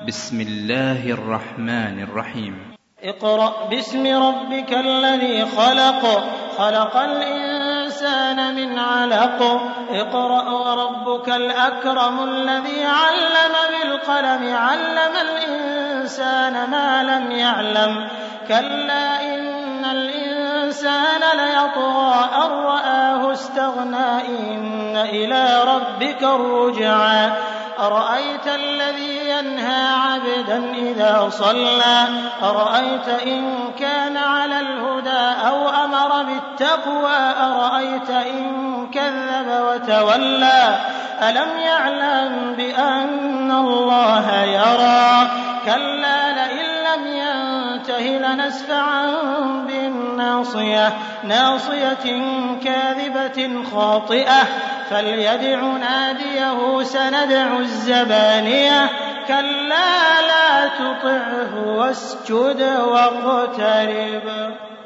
بسم الله الرحمن الرحيم. اقرأ باسم ربك الذي خلق، خلق الإنسان من علق. اقرأ وربك الأكرم الذي علم بالقلم، علم الإنسان ما لم يعلم. كلا إن الإنسان ليطغى أن رآه استغنى، إن إلى ربك الرجعى. أرأيت الذي ينهى عبدا إذا صلى، أرأيت إن كان على الهدى أو أمر بالتقوى، أرأيت إن كذب وتولى. ألم يعلم بأن الله يرى. كلا لئن لم ينته لنسفعا بالناصية، ناصية كاذبة خاطئة، فليدع ناديه سندع الزبانية. كلا لا تطعه واسجد واقترب.